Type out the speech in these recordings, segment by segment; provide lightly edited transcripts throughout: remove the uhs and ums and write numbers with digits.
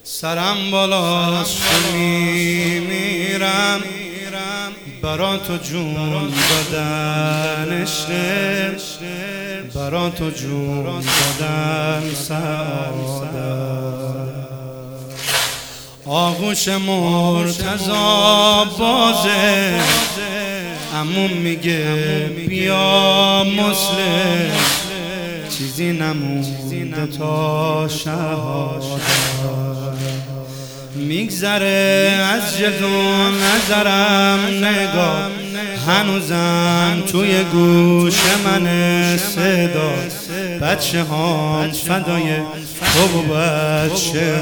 سرم بالاست تو میمیرم برا تو جون دادن عشق، برا تو جون دادن سعادت. آغوش مرتضی بازه، عموم میگه بیا مسلم، چیزی نمونده تا شهادت. میگذره از جلو نظرم نگاه، هنوزم توی گوش من صدا. بچه هام فدای تو و بچه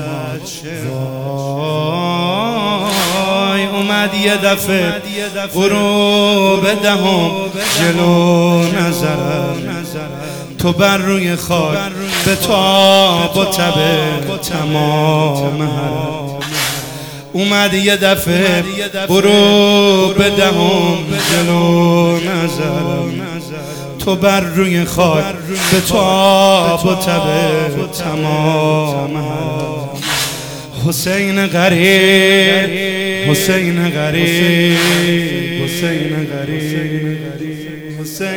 وای. اومد یه دفعه غروب دهم جلو نظرم، تو بر روی خاک به تاب و تب تمام حرم. اومد یه دفعه غروب دهم جلو نظرم، تو بر روی خاک به تاب و تب تمام حرم. حسین غریب، حسین غریب، حسین غریب، حسین.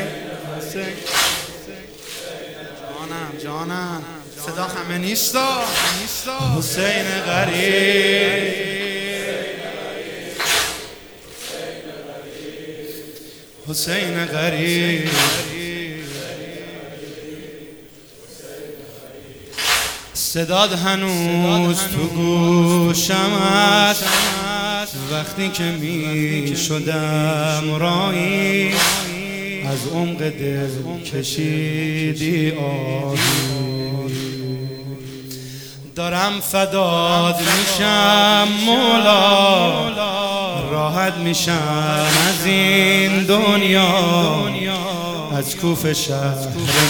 جانم صدا همه نیستا. حسین غریب، حسین غریب. صداد هنوز تو گوشم است، وقتی که می شدم رایی، از عمق دل کشیدی آهی. دارم فداد میشم مولا، راحت میشم از این دنیا، از کوفه شهر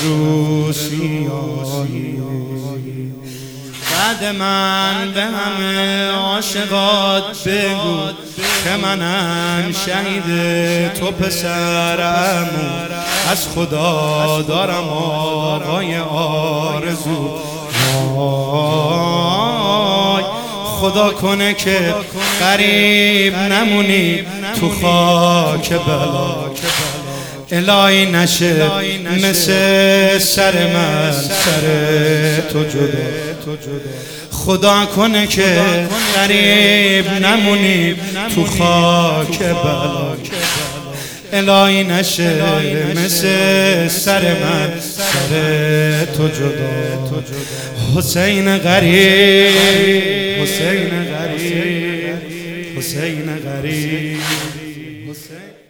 روسیایی. بعد من به همه عاشقات بگو که منم شهید تو پسرم، از خدا دارم آقای آرزو. خدا کنه که غریب نمونی تو خاک بلا، الهی نشه مثل سر من سر تو جدا. خدا کنه که غریب نمونی تو خاک بلا، الهی نشه مثل سر من سر تو جدا. حسین غریب، حسین غریب، حسین غریب، حسین.